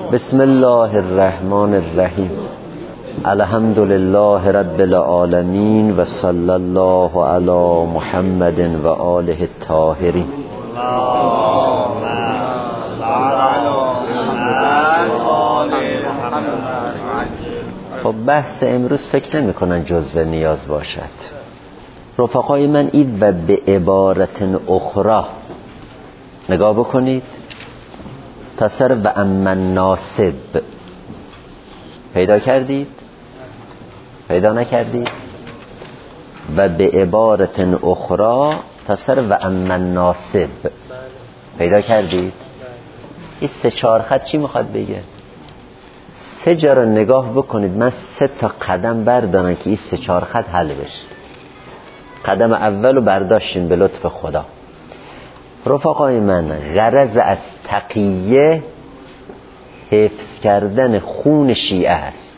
بسم الله الرحمن الرحیم. الحمد لله رب العالمین و صلی الله علی محمد و آله الطاهرین. خب بحث امروز فکر نمی کنن جزو نیاز باشد. رفقای من این و به عبارت اخرى نگاه بکنید. تصر و امن ناسب پیدا کردید؟ پیدا نکردید؟ و به عبارت اخرى تصر و امن ناسب پیدا کردید؟ این 3-4 خط چی میخواد بگه؟ 3 جا رو نگاه بکنید. من 3 تا قدم بردارم که این 3-4 خط حل بشه. قدم اول رو برداشتین به لطف خدا. رفقای من، غرض از تقیه حفظ کردن خون شیعه است.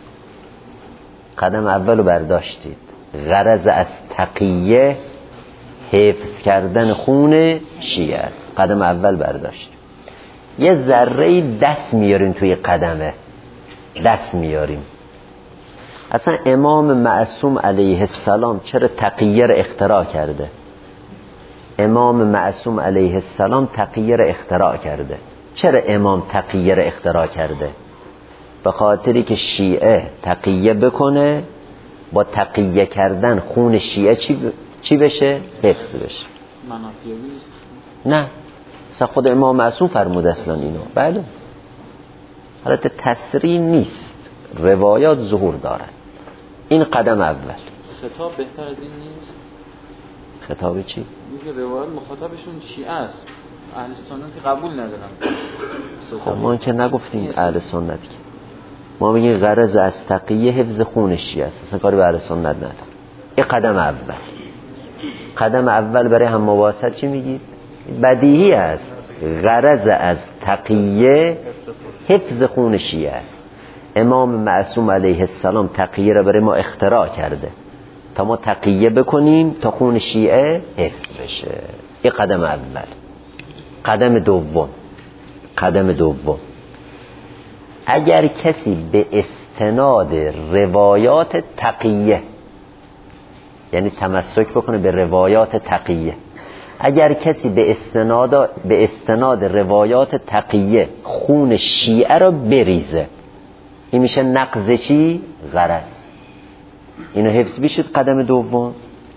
قدم اول رو برداشتید. غرض از تقیه حفظ کردن خون شیعه است. قدم اول برداشتید. یه ذره دست میاریم توی قدمه، دست میاریم. اصلا امام معصوم علیه السلام چرا تقیه رو اختراع کرده؟ امام معصوم علیه السلام تقیه رو اختراع کرده. چرا امام تقیه رو اختراع کرده؟ به خاطری که شیعه تقیه بکنه، با تقیه کردن خون شیعه چی بشه؟ حفظ بشه. نه، اصلا خود امام معصوم فرمود اصلا اینو. بله، حالت تصریح نیست، روایات ظهور دارد. این قدم اول. خطاب بهتر از این نیست؟ خطاب چی؟ میگه روایات مخاطبشون شیعه است، اهل سنت قبول ندارن. خب ما که نگفتیم اهل سنت، که ما میگیم غرض از تقیه حفظ خون شیعه است، اصلا کاری به اهل سنت نداره. این قدم اول. قدم اول برای هم مباحثت چی میگید؟ بدیهی است. غرض از تقیه حفظ خون شیعه است. امام معصوم علیه السلام تقیه را برای ما اختراع کرده تا ما تقیه بکنیم تا خون شیعه حفظ بشه. این قدم اول. قدم دوم، اگر کسی به استناد روایات تقیه، یعنی تمسک بکنه به روایات تقیه، اگر کسی به استناد روایات تقیه خون شیعه را بریزه، این میشه نقض چی؟ غرض. اینو حفظ بشید. قدم دوم،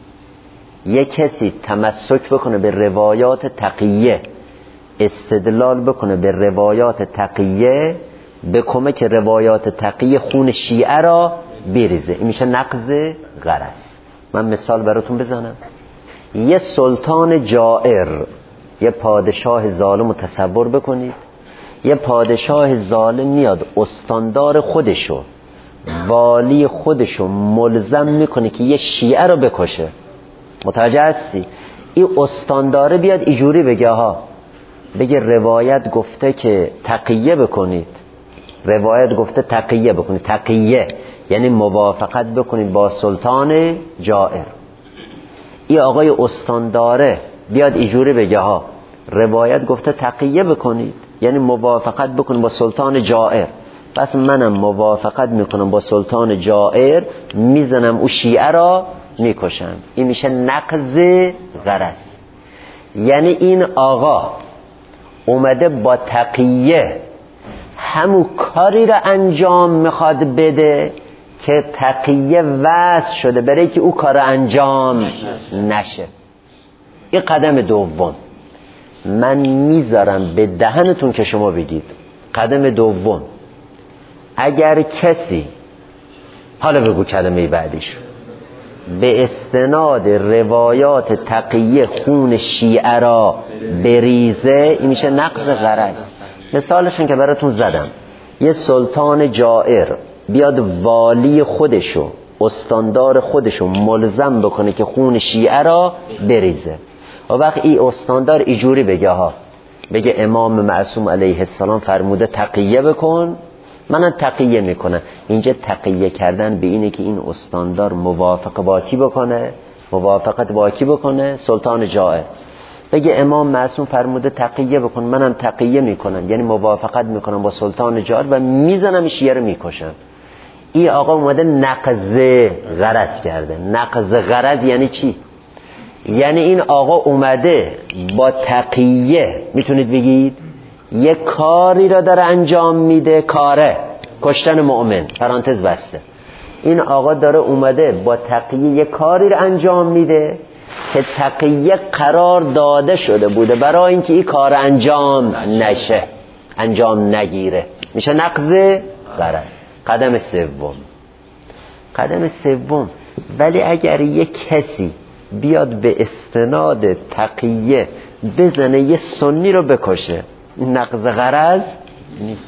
یک کسی تمسک بکنه به روایات تقیه، استدلال بکنه به روایات تقیه، به کمک روایات تقیه خون شیعه را بریزه، این میشه نقض غرض. من مثال براتون بزنم. یه سلطان جائر، یه پادشاه ظالم رو تصور بکنید. یه پادشاه ظالم میاد استاندار خودشو، والی خودشو ملزم میکنه که یه شیعه رو بکشه. متوجه هستی؟ این استانداره بیاد اینجوری بگه ها، بگه روایت گفته که تقیه بکنید، روایت گفته تقیه بکنید. تقیه یعنی موافقت بکنید با سلطان جائر. این آقای استانداره بیاد اینجوری بگه ها، روایت گفته تقیه بکنید یعنی موافقت بکنید با سلطان جائر. پس منم موافقت میکنم با سلطان جائر، میزنم او شیعه را میکشم. این میشه نقض غرض. یعنی این آقا اومده با تقیه همون کاری را انجام میخواد بده که تقیه وضع شده برای که او کار انجام نشه. این قدم دوم. من میذارم به دهنتون که شما بگید. قدم دوم، اگر کسی، حالا بگو کلمه بعدیش، به استناد روایات تقیه خون شیعه را بریزه، این میشه نقض غرض. مثالشون که براتون زدم، یه سلطان جائر بیاد والی خودشو، استاندار خودشو ملزم بکنه که خون شیعه را بریزه. و وقت این استاندار اینجوری بگه ها، بگه امام معصوم علیه السلام فرموده تقیه بکن، منم تقیه میکنم. اینجا تقیه کردن به اینه که این استاندار موافقت با کی بکنه؟ سلطان جائر. بگه امام معصوم فرموده تقیه بکن، منم تقیه میکنم، یعنی موافقت میکنم با سلطان جار و میزنم شیعه رو میکشم. این آقا اومده نقض غرض کرده. نقض غرض یعنی چی؟ یعنی این آقا اومده با تقیه، میتونید بگید یک کاری را داره انجام میده، کاره کشتن مؤمن، پرانتز بسته. این آقا داره اومده با تقیه یک کاری را انجام میده که تقیه قرار داده شده بوده برای اینکه این کار انجام نشه، انجام نگیره، میشه نقض غرض. قدم سوم ولی اگر یک کسی بیاد به استناد تقیه بزنه یه سنی رو بکشه، نقض غرض نیست.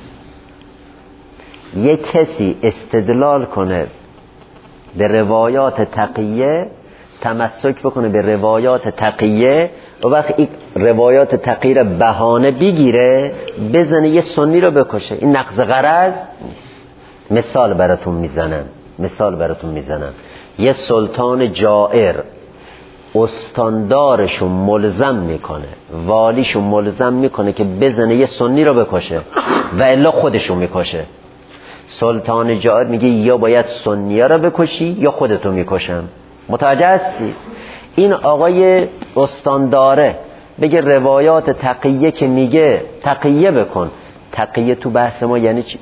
یک کسی استدلال کنه به روایات تقیه، تمسک بکنه به روایات تقیه و وقت این روایات تقیه رو بهانه بگیره بزنه یه سنی رو بکشه، این نقض غرض نیست. مثال براتون میزنم. یه سلطان جائر استاندارشو ملزم میکنه، والیشو ملزم میکنه که بزنه یه سنی رو بکشه و الا خودشو میکشه. سلطان جائر میگه یا باید سنیه رو بکشی یا خودتو میکشم. متوجه هستی؟ این آقای استانداره بگه روایات تقیه که میگه تقیه بکن، تقیه تو بحث ما یعنی چی؟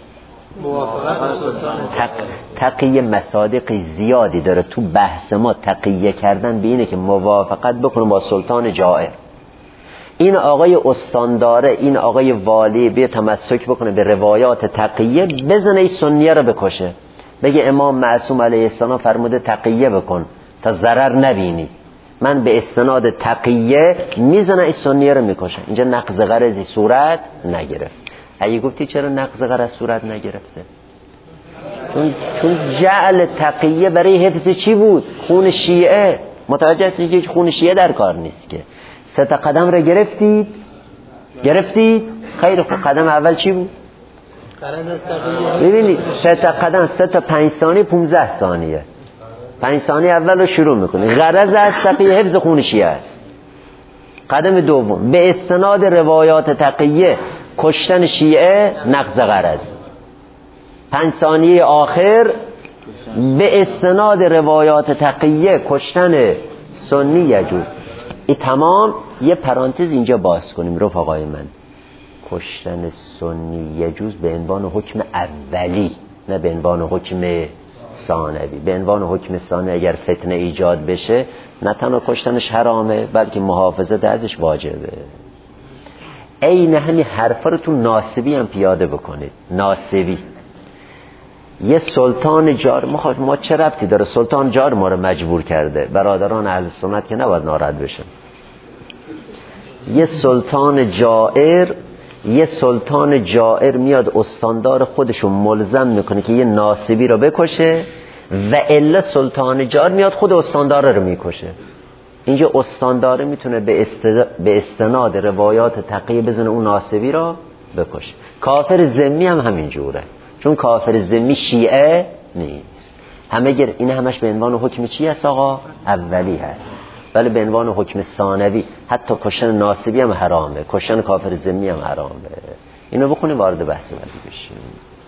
تقیه مصادیق زیادی داره تو بحث ما. تقیه کردن به اینه که موافقت بکنه با سلطان جائر. این آقای استانداره، این آقای والی بیا تمسک بکنه به روایات تقیه، بزنه این سنیه رو بکشه، بگه امام معصوم علیه السلام فرموده تقیه بکن تا ضرر نبینی، من به استناد تقیه میزنه این سنیه رو میکشه. اینجا نقض غرضی صورت نگرفت. اگه گفتی چرا نقض غرض صورت نگرفته؟ چون جعل تقیه برای حفظ چی بود؟ خون شیعه. متوجه هستید که خون شیعه در کار نیست که. 3 قدم رو گرفتید؟ خیلی خوب. قدم اول چی بود؟ ببینید 3 قدم، 3 تا 5 ثانیه 15 ثانیه. 5 ثانیه اول رو شروع میکنه. غرض از تقیه حفظ خون شیعه است. قدم دوم به استناد روایات تقیه کشتن شیعه نقض غرض. 5 ثانیه آخر به استناد روایات تقیه کشتن سنی یجوز. این تمام. یه پرانتز اینجا باز کنیم رفقای من. کشتن سنی یجوز به عنوان حکم اولی، نه به عنوان حکم ثانوی. به عنوان حکم ثانوی اگر فتنه ایجاد بشه نه تنها کشتنش حرامه بلکه محافظت ازش واجبه. این همین حرفا رو تو ناسبی هم پیاده بکنید. ناسبی یه سلطان جار، ما چه ربطی داره؟ سلطان جار ما رو مجبور کرده. برادران اهل سنت که نباید ناراحت بشن. یه سلطان جائر میاد استاندار خودشو ملزم میکنه که یه ناسبی رو بکشه و الا سلطان جائر میاد خود استاندار رو میکشه. اینجا استانداره میتونه به استناد روایات تقیه بزنه اون ناسبی رو بکشه. کافر ذمی هم همین جوره، چون کافر ذمی شیعه نیست. این همش به عنوان حکم چی هست آقا؟ اولی هست. ولی به عنوان حکم ثانوی حتی کشتن ناسبی هم حرامه، کشتن کافر ذمی هم حرامه. اینو بخونیم وارد بحث بعدی بشیم.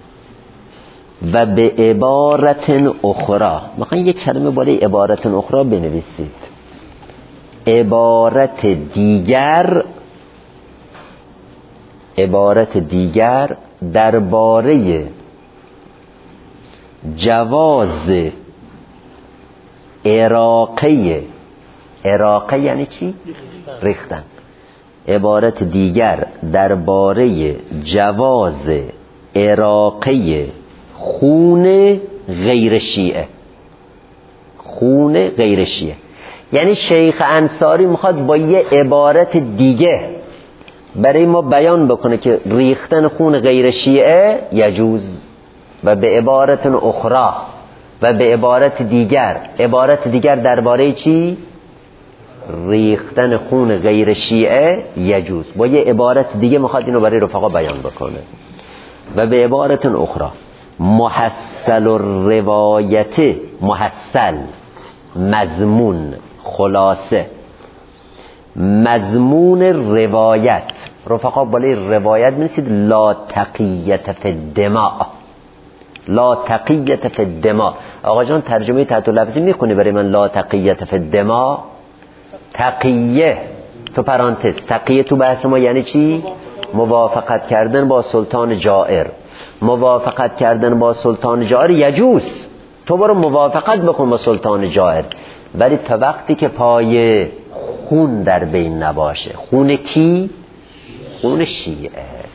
و به عبارت اخرى، مثلا یک کلمه بالای عبارت اخرى بنویسید. عبارت دیگر درباره جواز اراقه یعنی چی؟ ریختن. عبارت دیگر درباره جواز اراقه خون غیر شیعه. یعنی شیخ انصاری میخواد با یه عبارت دیگه برای ما بیان بکنه که ریختن خون غیر شیعه یجوز. و به عبارت اخرى و به عبارت دیگر درباره چی؟ ریختن خون غیر شیعه یجوز. با یه عبارت دیگه میخواد اینو برای رفقا بیان بکنه. و به عبارت اخرى محصل مضمون خلاصه مضمون روایت. رفقا بالای روایت می‌نویسید لا تقیت فی الدماء، لا تقیت فی الدماء. آقا جان ترجمه تحت لفظی میخونی برای من لا تقیت فی الدماء؟ تقیه تو پرانتز، تقیه تو بحث ما یعنی چی؟ موافقت کردن با سلطان جائر. موافقت کردن با سلطان جائر یجوز، تو برو موافقت بکن با سلطان جائر، ولی تا وقتی که پای خون در بین نباشه. خون کی؟ خون شیعه.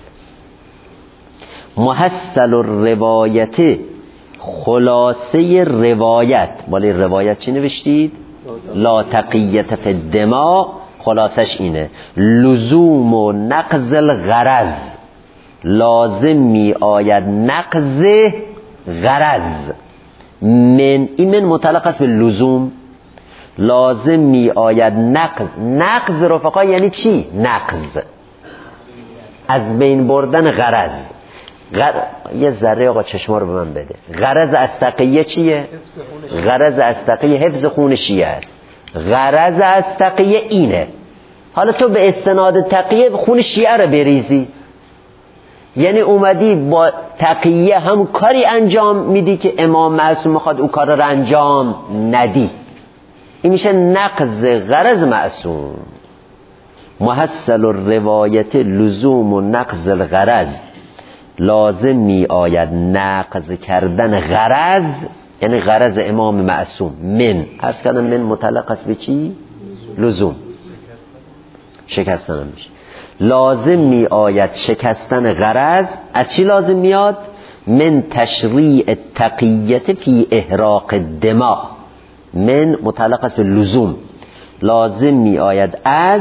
محصل الروایت، خلاصه روایت. بالای روایت چی نوشتید؟ لا تقیت فی الدماء. خلاصش اینه لزوم و نقض الغرض، لازم می آید نقض غرض. من این من متعلق است به لزوم، لازم می آید نقض. نقض رفقا یعنی چی؟ نقض، از بین بردن غرض. یه ذره آقا چشما رو به من بده. غرض از تقیه چیه؟ غرض از تقیه حفظ خون شیعه است. غرض از تقیه اینه. حالا تو به استناد تقیه خون شیعه رو بریزی، یعنی اومدی با تقیه هم کاری انجام میدی که امام معصوم میخواد اون کار رو انجام ندی. این میشه نقض غرض معصوم. محصل الروایت لزوم و نقض الغرض، لازم می آید نقض کردن غرض، یعنی غرض امام معصوم. من عرض کردم من متعلق است به چی؟ لزوم، شکستن هم میشه. لازم می آید شکستن غرض. از چی لازم میاد؟ من تشریع تقیت فی احراق الدماء. من متعلق است به لزوم، لازم می آید از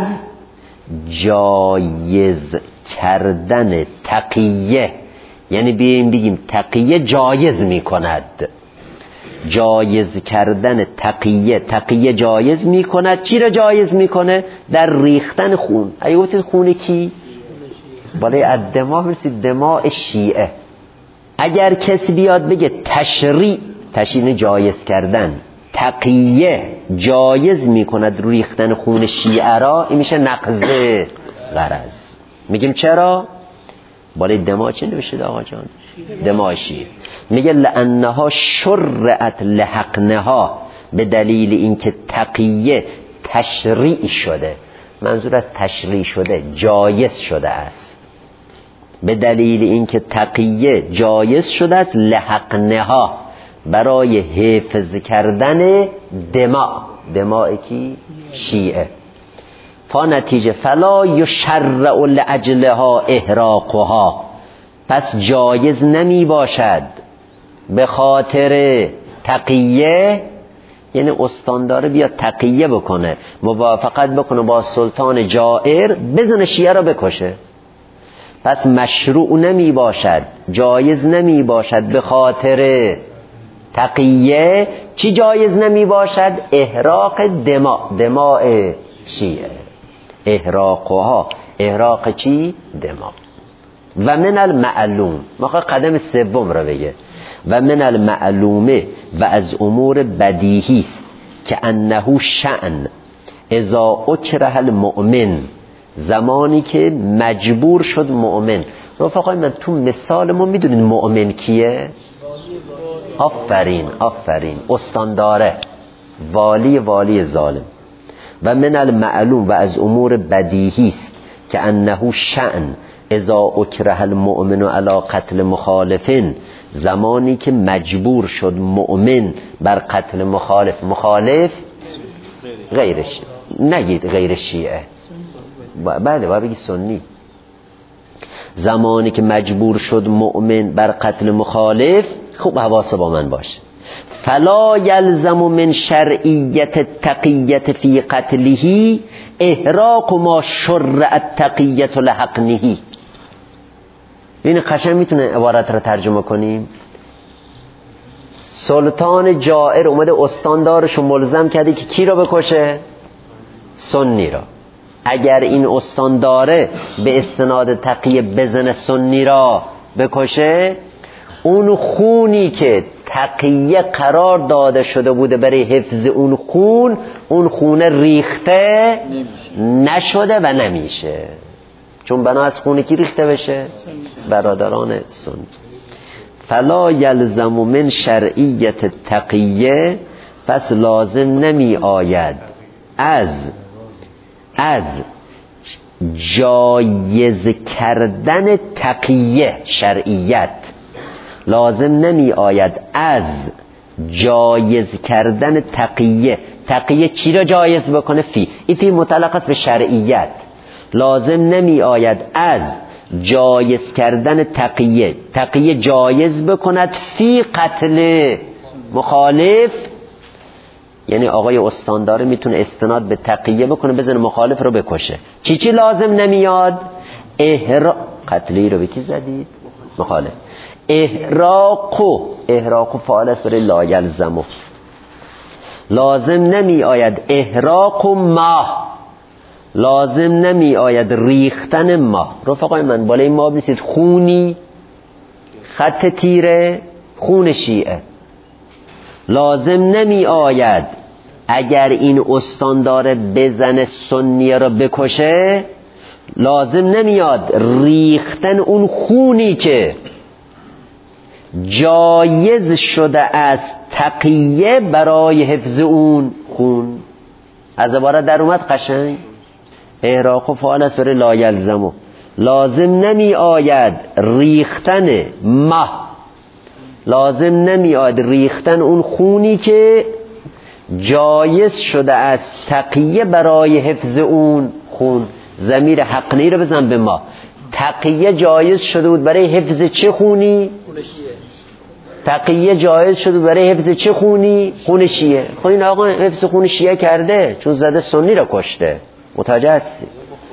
جایز کردن تقیه، یعنی بیاییم بگیم تقیه جایز می کند. جایز کردن تقیه، تقیه جایز می کند. چی را جایز می کنه؟ در ریختن خون. اگه گفتید خون کی؟ بالای الدماء میرسید دماء شیعه. اگر کسی بیاد بگه تشریع جایز کردن، تقیه جایز می کند ریختن خون شیعه را، این میشه نقض غرض. میگیم چرا؟ بالای دماء چه نوشید آقا جان؟ دماء شیعه. میگه لانها شرعت لحقنها، به دلیل اینکه تقیه تشریع شده. منظور از تشریع شده جایز شده است. به دلیل اینکه تقیه جایز شده است لحقنها، برای حفظ کردن دماء کی؟ شیعه. نتیجه فلا یشرع لاجلها احراقها، پس جایز نمی باشد به خاطر تقیه، یعنی استانداره بیاد تقیه بکنه، موافقت بکنه با سلطان جائر، بزنه شیعه را بکشه. پس مشروع نمی باشد، جایز نمی باشد به خاطر تقیه. چی جایز نمی باشد؟ احراق دماء شیعه. احراقها، احراق چی؟ دماء. و من المعلوم، میخواد قدم سوم رو بگه. و من المعلومه، و از امور بدیهی است که انه شأن اذا اکره المؤمن، زمانی که مجبور شد مؤمن. رفقای من تو مثال ما میدونید مؤمن کیه؟ آفرین استانداره، والی ظالم. و من المعلوم، و از امور بدیهی است که انه شأن اذا اکره المؤمن علی قتل مخالفین، زمانی که مجبور شد مؤمن بر قتل مخالف غیر شیعه، نگید غیر شیعه، بله باید بگی سنی. زمانی که مجبور شد مؤمن بر قتل مخالف، خوب حواس با من باشه. فلا یلزم من شرعیت التقیت فی قتله احراق ما شرع التقیت لحقنه. این قشنگ میتونه عبارت رو ترجمه کنیم. سلطان جائر اومده استاندارشو ملزم کرده که کی رو بکشه؟ سنی را. اگر این استانداره به استناد تقیه بزنه سنی را بکشه، اون خونی که تقیه قرار داده شده بوده برای حفظ اون خون، اون خونه ریخته نشده و نمیشه، چون بنا از خونی که ریخته بشه برادران سنی. فلا یلزم من شرعیت تقیه، پس لازم نمی آید از جایز کردن تقیه، شرعیت لازم نمی آید از جایز کردن تقیه. تقیه چی را جایز بکنه؟ فی متعلق است به شرعیت. لازم نمی آید از جایز کردن تقیه جایز بکند فی قتل مخالف. یعنی آقای استانداره میتونه استناد به تقیه بکنه بزنه مخالف رو بکشه. چی لازم نمیاد؟ قتلی رو به کی زدید؟ مخالف. احراقو فعال است برای لا یلزمو. لازم نمی آید احراق ما، لازم نمی آید ریختن ما. رفقای من بالای ما بنویسید خونی خط تیره خون شیعه. لازم نمی آید اگر این استاندار بزنه سنیه را بکشه، لازم نمیاد ریختن اون خونی که جایز شده از تقیه برای حفظ اون خون. از عبارت در اومد قشنگ. احراق و فعال است برای لا یلزمو. لازم نمی آید ریختن لازم نمی آید ریختن اون خونی که جایز شده از تقیه برای حفظ اون خون. ضمیر حقنی رو بزن به ما. تقیه جایز شده بود برای حفظ چه خونی؟ تقیه جایز شده برای حفظ چه خونی؟ خون شیعه. خب این آقا حفظ خون شیعه کرده چون زده سنی را کشته. متوجه هستی؟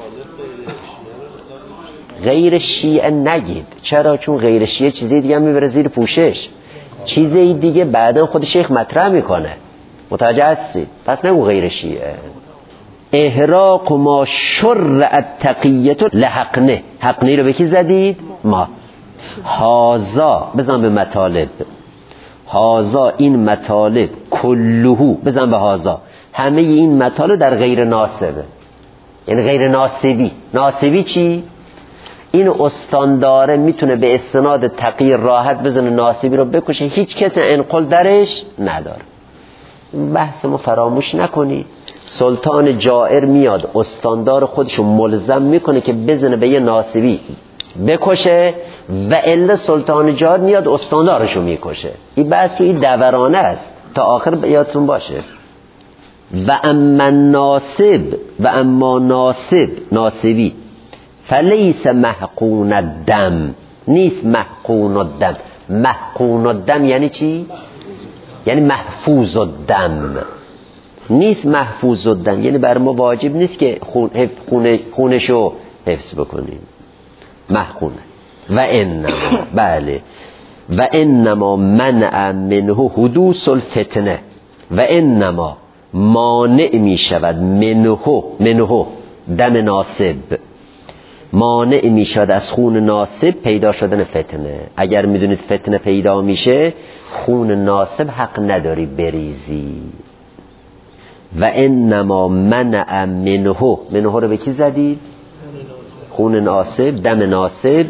غیر شیعه نگید. چرا؟ چون غیر شیعه چیزی دیگه میبره زیر پوشش، چیزی دیگه بعدا خود شیخ مطرح میکنه. متوجه هستی؟ پس نگو غیر شیعه. احراق ما شرع تقییت لحقنه. حقنی رو به کی زدید؟ ما. هازا بزن به مطالب. هازا این مطالب کلهو بزن به هازا. همه این مطالب در غیر ناسبه، یعنی غیر ناسبی. ناسبی چی؟ این استانداره میتونه به استناد تقی راحت بزنه ناسبی رو بکشه، هیچ کسی انقل درش نداره. بحث ما فراموش نکنید. سلطان جائر میاد استاندار خودشو ملزم میکنه که بزنه به یه ناسبی بکشه و الا سلطان جائر میاد استاندارشو میکشه. این بحث تو این دورانه است تا آخر یادتون باشه. و اما ناسب و اما ناسبی فلیس محقون الدم، نیست محقون الدم. محقون الدم یعنی چی؟ یعنی محفوظ الدم. نیست محفوظ الدم، یعنی بر ما واجب نیست که خونشو حفظ بکنیم. محقونه. و انما بله و انما منع منه حدوث الفتنه. و انما مانع می شود منه دم ناسب، مانع می شود از خون ناسب پیدا شدن فتنه. اگر می دونید فتنه پیدا میشه خون ناسب حق نداری بریزی. و انما منع منه رو به کی زدید؟ خون ناسب، دم ناسب.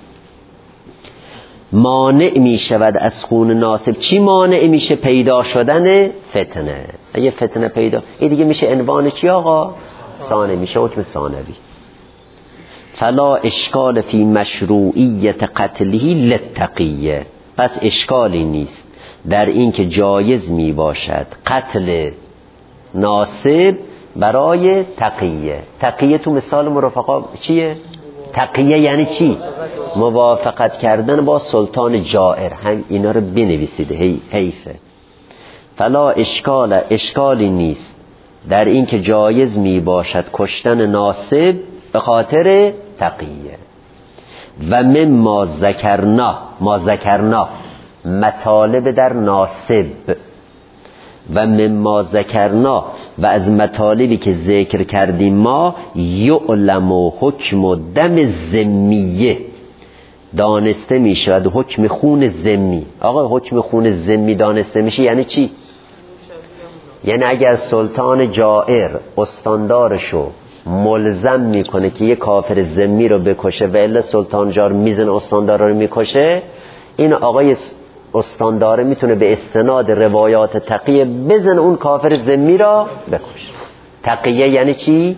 مانع می شود از خون ناسب. چی مانع میشه؟ پیدا شدن فتنه. اگه فتنه پیدا، این دیگه میشه عنوان چی آقا؟ ثانوی، میشه حکم ثانوی. فلا اشکال فی مشروعیت قتله للتقیه. پس اشکالی نیست در این که جایز می باشد قتل ناسب برای تقیه. تقیه تو مثال مرافقا چیه؟ تقیه یعنی چی؟ موافقت کردن با سلطان جائر. هم اینا رو بنویسید، حیفه. فلا اشکالی نیست در این که جایز می باشد کشتن ناسب به خاطر تقیه. و مما ذکرنا مطالب در ناسب. و مما ذکرنا و از مطالبی که ذکر کردیم ما، یعلم و حکم و دم ذمیه، دانسته می شود حکم خون ذمی. آقا حکم خون ذمی دانسته میشه یعنی چی؟ یعنی اگر سلطان جائر استاندارشو ملزم میکنه که یه کافر ذمی رو بکشه و الا سلطان جائر میزن استاندار رو میکشه، این آقای استانداره میتونه به استناد روایات تقیه بزن اون کافر ذمی را بکشه. تقیه یعنی چی؟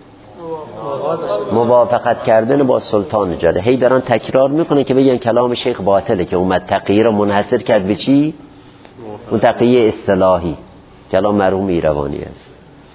موافقت کردن با سلطان جائر. هی دارن تکرار میکنه که بگن کلام شیخ باطله که اومد تقیه را منحصر کرد به چی؟ اون تقیه اصطلاحی، کلام مرحوم ایروانی است.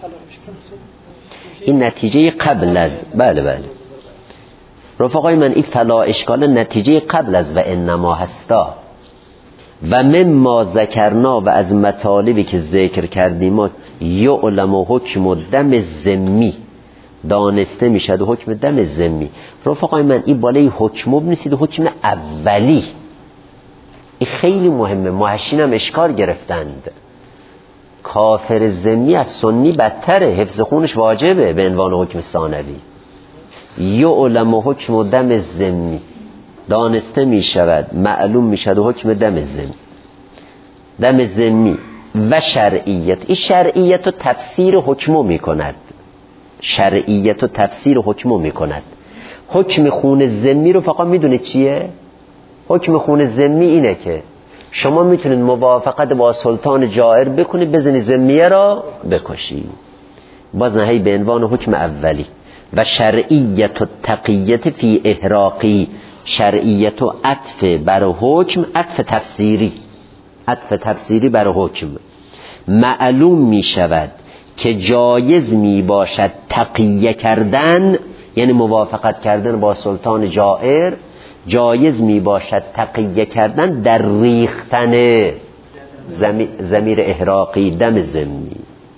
این نتیجه قبل از بله رفقای من، این فلا اشکال نتیجه قبل از و انما هستا و مما ذکرنا و از مطالبی که ذکر کردیم ما یعلم و حکم و دم ذمی دانسته میشد و حکم دم ذمی. رفقای من این بالای حکم بنویسید حکم اولی، این خیلی مهمه. محشین هم اشکال گرفتند کافر ذمی از سنی بدتره، حفظ خونش واجبه به عنوان حکم ثانوی. یعلم و حکم و دم ذمی دانسته می شود معلوم می شود و حکم دم ذمی. دم ذمی و شرعیت، این شرعیت و تفسیر حکمو می کند. شرعیت و تفسیر حکمو می کند. حکم خون ذمی رو فقط می دونه چیه؟ حکم خون ذمی اینه که شما میتونید موافقت با سلطان جائر بکنید بزنید ذمیه را بکشی. باز نهی به عنوان حکم اولی. و شرعیت و تقییت فی احراقی، شرعیت و عطف بر حکم، عطف تفسیری بر حکم. معلوم می شود که جایز می باشد تقیه کردن، یعنی موافقت کردن با سلطان جائر، جایز می باشد تقیه کردن در ریختن ضمیر احراقی دم ذمی.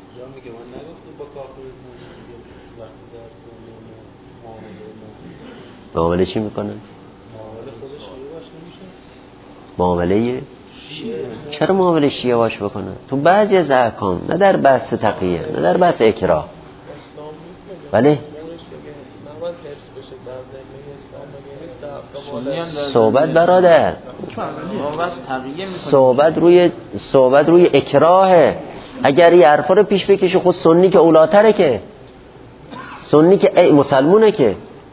معامله چی میکنن؟ معامله چرا معامله شیعه باش بکنن؟ تو بعضی از احکام، نه در بحث تقیه، نه در بحث اکراه. بله صحبت برادر، صحبت روی اکراهه. اگر این حرفا رو پیش بکشه خود سنی که اولاتره، که سنی که ای مسلمونه، که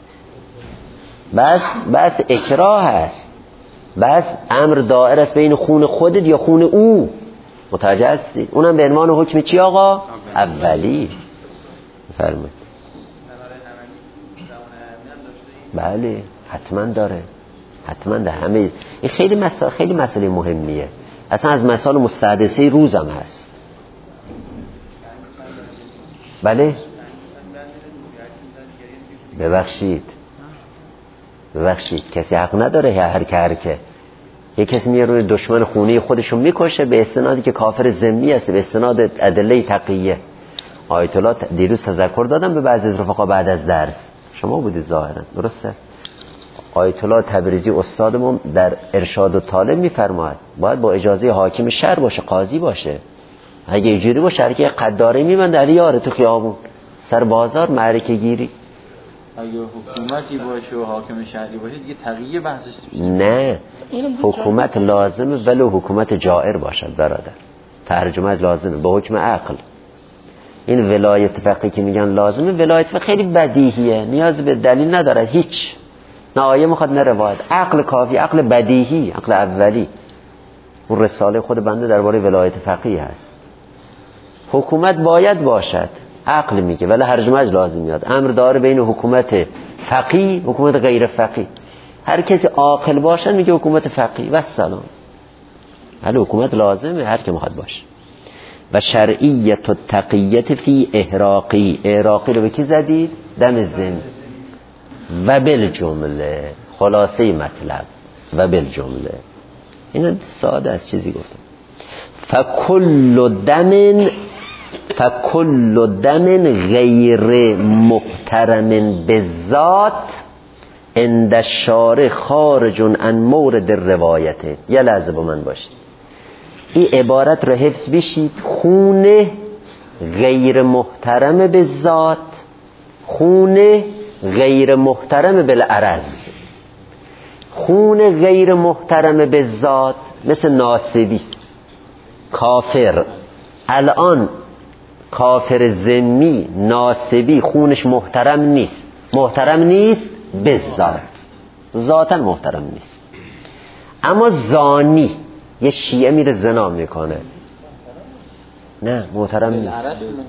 بس اکراه هست، بس امر دائر است بین خون خودت یا خون او. متوجه هستید؟ اونم به عنوان حکم چی آقا؟ اولی. فرمایید. بله حتما داره، حتما ده. همه این خیلی مسئله مهمیه، اصلا از مسائل مستحدثه روزم هست. بله ببخشید کسی حق نداره هر که یک کسی میره روی دشمن خونی خودشون میکشه به استنادی که کافر ذمی است، به استناد ادله تقیه. آیت الله دیروز تذکر دادم به بعضی از رفقا بعد از درس، شما بودید ظاهرا، درسته؟ آیت الله تبریزی استادمون در ارشاد الطالب میفرماید باید با اجازه حاکم شهر باشه، قاضی باشه. اگه اینجوری باشه هر کی قداره میبنده علی یاره تو خیابون سر بازار معرکه گیری. اگه حکومتی باشه و حاکم شهری باشه دیگه تقیه بحثش نه، حکومت لازمه ولی حکومت جائر باشد برادر. ترجمه لازمه به حکم عقل. این ولایت فقیه که میگن لازمه، ولایت فقیه خیلی بدیهیه، نیاز به دلیل نداره هیچ، نه آیه میخواد نه روایت، عقل کافی، عقل بدیهی، عقل اولی. اون رساله خود بنده درباره ولایت فقیه هست. حکومت باید باشد، عقل میگه، ولی هرج مرج لازم میاد. امر داره بین حکومت فقیه حکومت غیر فقیه. هر کسی عاقل باشد میگه حکومت فقیه و سلام. ولی حکومت لازمه هر کی میخواد باشه. و شرعیت و تقییت فی احراقی، احراقی رو به کی زدید؟ دم ذمی. و بالجمله، خلاصه مطلب و بالجمله، این ساده از چیزی گفتم. فکل دم غیر محترم بالذات عند الشارع خارج عن مورد روایت. یه لحظه با من باشید، این عبارت رو حفظ بشید. خون غیر محترم بالذات، خون غیر محترم بالعرض. خون غیر محترم به ذات مثل ناصبی، کافر. الان کافر ذمی ناصبی خونش محترم نیست، محترم نیست به ذات، ذاتا محترم نیست. اما زانی، یه شیعه میره زنا میکنه، نه محترم نیست،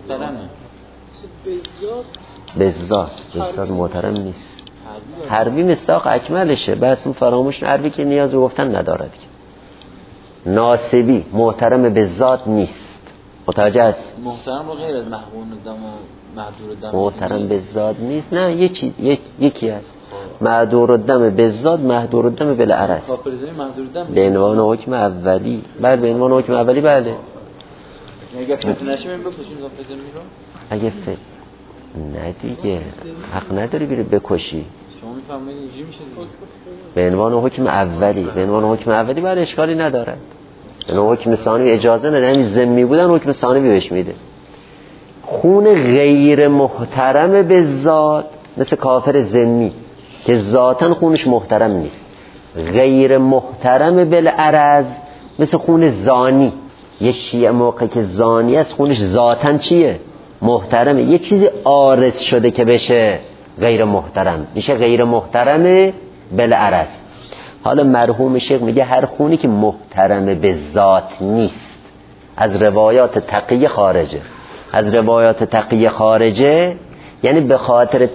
به ذات محترم نیست. حربی مصداق اکملشه، بس اون فراموش حربی که نیاز به گفتن ندارد که. ناصبی محترم به ذات نیست، متوجه است؟ محترم و غیر از محقون دم و معدور دم محترم به ذات نیست، نه یکی هست. معدور الدم به ذات، محدور الدم بالعرض. کافر ذمی محدور دم به عنوان حکم اولی. بله به عنوان حکم اولی. بله اگه فتنه نشه من بکشیم کافر ذمی رو؟ اگه نه دیگه حق نداری بری بکشی. شما میفهمید اینجوری میشه به عنوان حکم اولی. به عنوان حکم اولی بعد اشکالی نداره. به عنوان حکم ثانوی اجازه نده، همین ذمی بودن حکم ثانوی بهش میده. خون غیر محترم به ذات مثل کافر ذمی که ذاتاً خونش محترم نیست، غیر محترم بالعرض مثل خون زانی. یه شیعه موقع که زانی است خونش ذاتاً چیه؟ محترمه. یه چیزی عارض شده که بشه غیر محترم، میشه غیر محترم بالعرض. حالا مرحوم شیخ میگه هر خونی که محترم به ذات نیست از روایات تقیه خارجه. از روایات تقیه خارجه یعنی به خاطر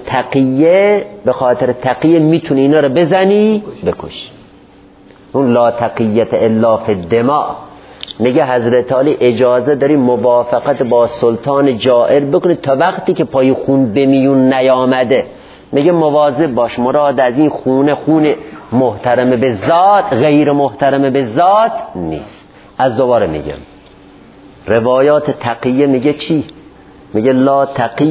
تقیه میتونی اینا رو بزنی بکش. اون لا تقیت الا فی الدماء. میگه حضرت علی اجازه داری موافقت با سلطان جائر بکنی تا وقتی که پای خون به میون نیامده. میگه مواظب باش، مراد از این خون محترم به ذات غیر محترم به ذات نیست. از دوباره میگم روایات تقیه میگه چی؟ میگه لا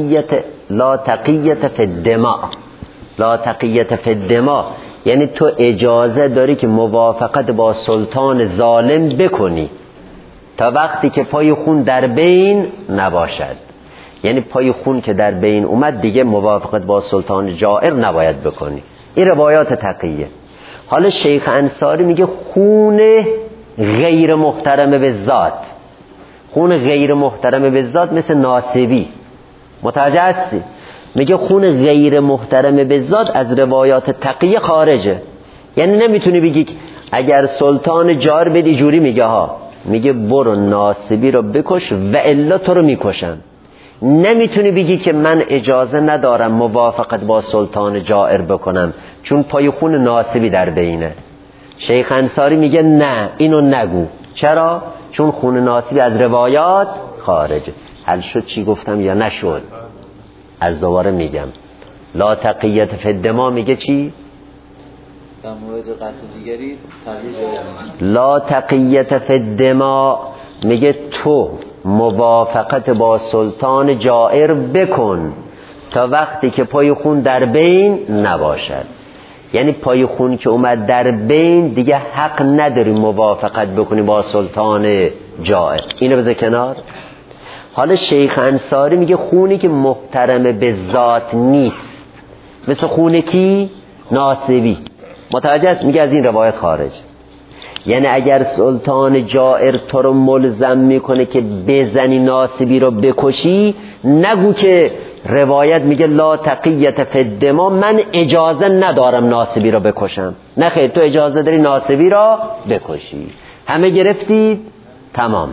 تقیت فی الدماء. لا تقیت فی الدماء یعنی تو اجازه داری که موافقت با سلطان ظالم بکنی تا وقتی که پای خون در بین نباشد. یعنی پای خون که در بین اومد دیگه موافقت با سلطان جائر نباید بکنی. این روایات تقیه. حالا شیخ انصاری میگه خون غیر محترم به ذات. خون غیر محترم به ذات مثل ناصبی. متوجه هستی؟ میگه خون غیر محترم به ذات از روایات تقیه خارجه. یعنی نمیتونی بگی اگر سلطان جار بدی جوری میگه ها، میگه برو ناصبی رو بکش و الا تو رو میکشم. نمیتونی بگی که من اجازه ندارم موافقت با سلطان جائر بکنم چون پای خون ناصبی در بینه. شیخ انصاری میگه نه اینو نگو. چرا؟ چون خون ناصبی از روایات خارجه. حل شد چی گفتم یا نشد؟ از دوباره میگم لا تقیت فی الدماء میگه چی؟ در مورد قتل دیگری لا تقیت فی الدماء میگه تو موافقت با سلطان جائر بکن تا وقتی که پای خون در بین نباشد. یعنی پای خون که اومد در بین دیگه حق نداری موافقت بکنی با سلطان جائر. اینو بذار کنار. حالا شیخ انصاری میگه خونی که محترم به ذات نیست مثل خونه کی؟ ناصبی. متوجه است؟ میگه از این روایت خارج. یعنی اگر سلطان جائر تو رو ملزم میکنه که بزنی ناصبی رو بکشی، نگو که روایت میگه لا تقیت فی الدماء من اجازه ندارم ناصبی رو بکشم. نه خیر، تو اجازه داری ناصبی رو بکشی. همه گرفتید؟ تمام.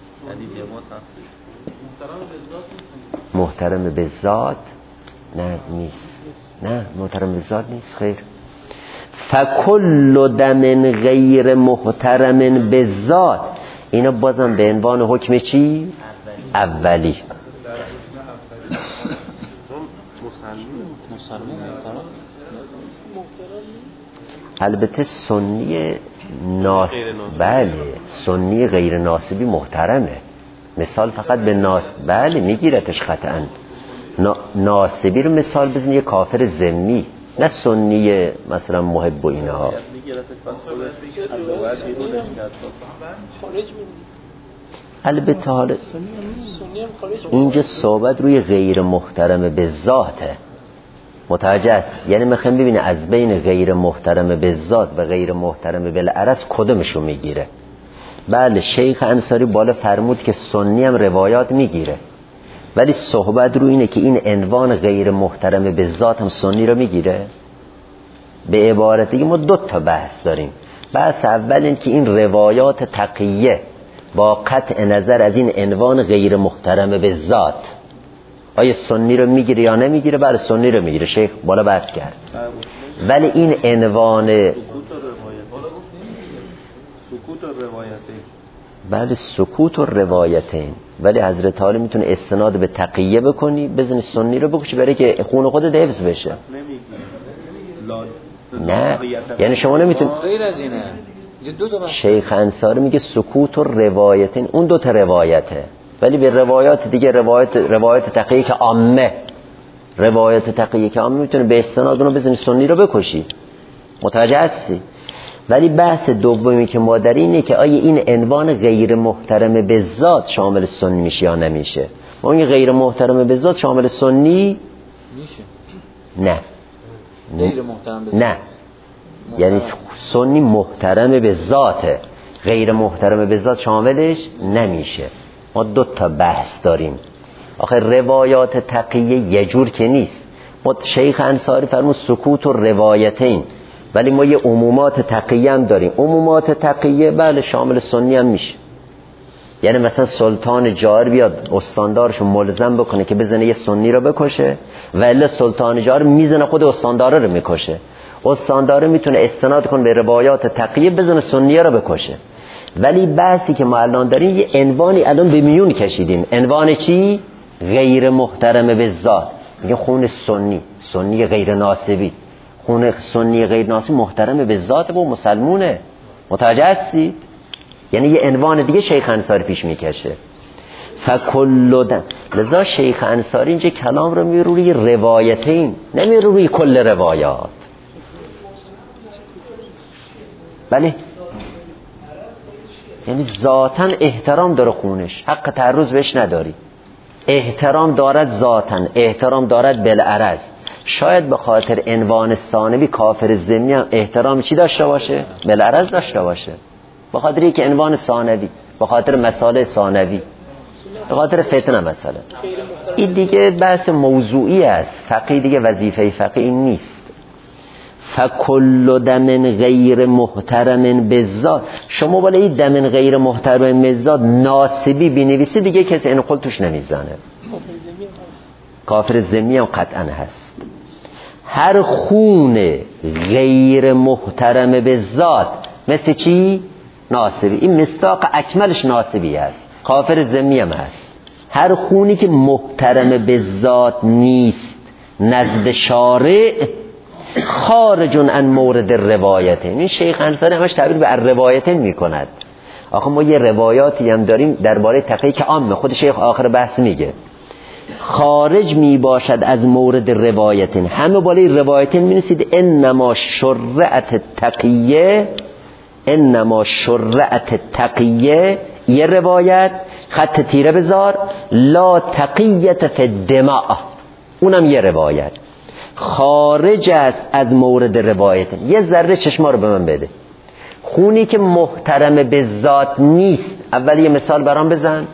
محترم به ذات نه نیست. نه محترم به ذات نیست. خیر. فکل دم غیر محترم به ذات، اینا بازم به عنوان حکم چی؟ اولی. البته سنی بله سنی غیر ناصبی محترمه. مثال فقط به بله میگیرتش قطعا. ناصبی رو مثال بزنی، یه کافر ذمی، نه سنی مثلا محب و اینها. البته حالا اینجا صحبت روی غیر محترم به ذاته. متوجه است؟ یعنی میخوایم ببینه از بین غیر محترم به ذات و غیر محترم بالعرض کدومشو میگیره. بله شیخ انصاری بالا فرمود که سنی هم روایات میگیره، ولی صحبت رو اینه که این عنوان غیر محترم به ذات هم سنی رو میگیره. به عبارت دیگه ما 2 تا بحث داریم. بحث اول این که این روایات تقیه با قطع نظر از این عنوان غیر محترم به ذات آیا سنی رو میگیره یا نمیگیره. بله سنی رو میگیره، شیخ بالا بحث کرد. ولی این عنوان بله سکوت و روایتین، ولی حضرت عالی میتونه استناد به تقیه بکنی بزنی سنی رو بکشی برای که خون خودت حفظ بشه. نه یعنی شما نمیتونی غیر از اینه. شیخ انصاری میگه سکوت و روایتین، اون 2 تا روایته، ولی به روایات دیگه روایت تقیه که عامه، روایت تقیه که عامه میتونه به استناد اونو بزنی سنی رو بکشی. متوجه هستی؟ ولی بحث دومی که ما در اینه که آیا این عنوان غیر محترم به ذات شامل سنی میشه یا نمیشه. ما این غیر محترم به ذات شامل سنی میشه. نه غیر محترم به ذات نه، یعنی سنی محترم به ذاته، غیر محترم به ذات شاملش نمیشه. ما 2 تا بحث داریم. آخه روایات تقیه یه جور که نیست. ما شیخ انصاری فرمود سکوت و روایتین، ولی ما یه عمومات تقیه هم داریم. عمومات تقیه بله شامل سنی هم میشه. یعنی مثلا سلطان جار بیاد استاندارشو ملزم بکنه که بزنه یه سنی رو بکشه، ولی سلطان جار میزنه خود استانداره رو میکشه. استانداره میتونه استناد کنه به روایات تقیه بزنه سنی رو بکشه. ولی بحثی که ما الان داریم یه عنوانی الان به میون کشیدیم. عنوان چی؟ غیر محترم به ذات. میگه خون سنی غیر ناسبی، خون سنی غیر ناسبی محترم به ذات و مسلمونه. متوجه هستید؟ یعنی یه عنوان دیگه شیخ انصاری پیش میکشه. لذا شیخ انصاری اینجا کلام رو میره روی روایتین، نمیره روی کل روایات. بله یعنی ذاتاً احترام داره خونش، حق تعرض بهش نداری. احترام دارد ذاتاً، احترام دارد بالعرض. شاید به خاطر عنوان ثانوی کافر ذمی هم احترام چی داشته باشه؟ بالعرض داشته باشه. به خاطر اینکه عنوان ثانوی، به خاطر مسائل ثانوی، به خاطر فتنه مثلا. این دیگه بحث موضوعی است. فقیه دیگه وظیفه فقیه این نیست. فکل دم غیر محترم بذات. شما بالا این دم غیر محترم بذات ناسبی بنویسی دیگه کسی این قول توش نمیزنه. کافر ذمی هم قطعا هست. هر خون غیر محترم بذات مثل چی؟ ناسبی. این مصداق اکملش ناسبی هست. کافر ذمی هم هست. هر خونی که محترم بذات نیست نزد شارع خارج عن مورد روایته. این شیخ انصاری همش تعبیر به روایته میکند. آخه ما یه روایاتی هم داریم درباره تقیه که عامه، خود شیخ آخر بحث میگه خارج می باشد از مورد روایتین. همه بالای روایتین می نسید انما شرعت تقیه، انما شرعت تقیه. یه روایت خط تیره بذار لا تقیت فی الدماء، اونم یه روایت خارج است از مورد روایتین. یه ذره چشما رو به من بده. خونی که محترم به ذات نیست، اول یه مثال برام بزن.